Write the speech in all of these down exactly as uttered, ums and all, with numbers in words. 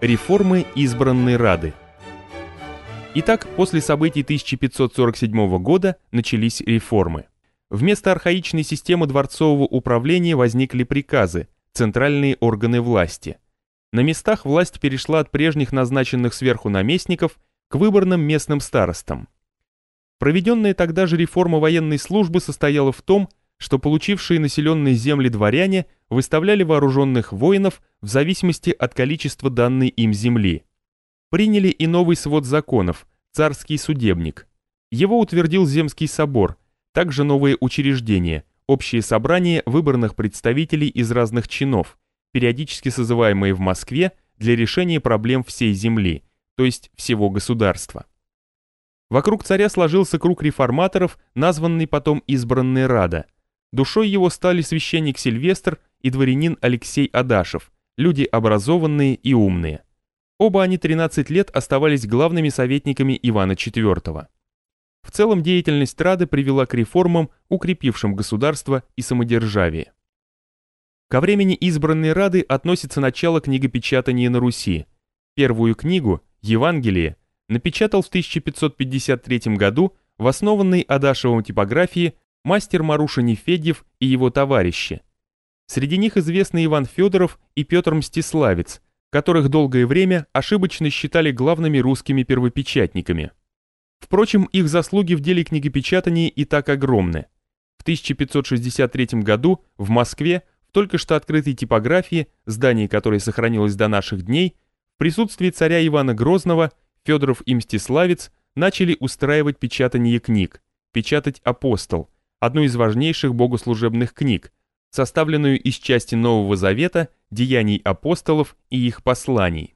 Реформы избранной Рады. Итак, после событий тысяча пятьсот сорок седьмого года начались реформы. Вместо архаичной системы дворцового управления возникли приказы, центральные органы власти. На местах власть перешла от прежних назначенных сверху наместников к выборным местным старостам. Проведенная тогда же реформа военной службы состояла в том, что получившие населенные земли дворяне выставляли вооруженных воинов в зависимости от количества данной им земли. Приняли и новый свод законов, царский судебник. Его утвердил Земский собор, также новые учреждения, общие собрания выборных представителей из разных чинов, периодически созываемые в Москве для решения проблем всей земли, то есть всего государства. Вокруг царя сложился круг реформаторов, названный потом Избранной Рада. Душой его стали священник Сильвестр и дворянин Алексей Адашев, люди образованные и умные. Оба они тринадцать лет оставались главными советниками Ивана четвёртого. В целом деятельность Рады привела к реформам, укрепившим государство и самодержавие. Ко времени Избранной Рады относится начало книгопечатания на Руси. Первую книгу, Евангелие, напечатал в тысяча пятьсот пятьдесят третьем году в основанной Адашевом типографии мастер Маруша Нефедьев и его товарищи. Среди них известны Иван Федоров и Петр Мстиславец, которых долгое время ошибочно считали главными русскими первопечатниками. Впрочем, их заслуги в деле книгопечатания и так огромны. В тысяча пятьсот шестьдесят третьем году в Москве, в только что открытой типографии, здание которой сохранилось до наших дней, в присутствии царя Ивана Грозного Федоров и Мстиславец начали устраивать печатание книг, печатать «Апостол», одну из важнейших богослужебных книг, составленную из части Нового Завета, деяний апостолов и их посланий.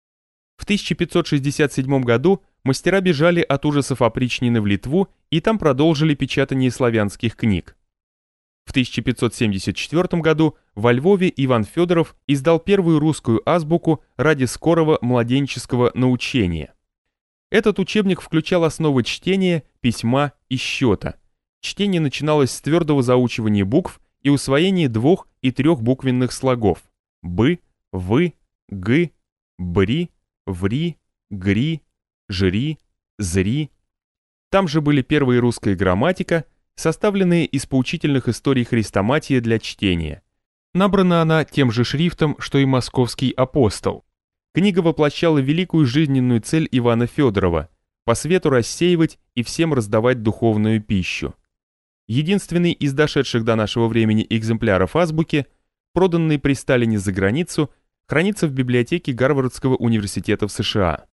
В тысяча пятьсот шестьдесят седьмом году мастера бежали от ужасов опричнины в Литву и там продолжили печатание славянских книг. В тысяча пятьсот семьдесят четвёртом году во Львове Иван Федоров издал первую русскую азбуку ради скорого младенческого научения. Этот учебник включал основы чтения, письма и счета. Чтение начиналось с твердого заучивания букв и усвоения двух- и трехбуквенных слогов «бы», «вы», «г», «бри», «ври», «гри», «жри», «зри». Там же были первая русская грамматика, составленная из поучительных историй хрестоматия для чтения. Набрана она тем же шрифтом, что и московский «Апостол». Книга воплощала великую жизненную цель Ивана Федорова – по свету рассеивать и всем раздавать духовную пищу. Единственный из дошедших до нашего времени экземпляров азбуки, проданный при Сталине за границу, хранится в библиотеке Гарвардского университета в США.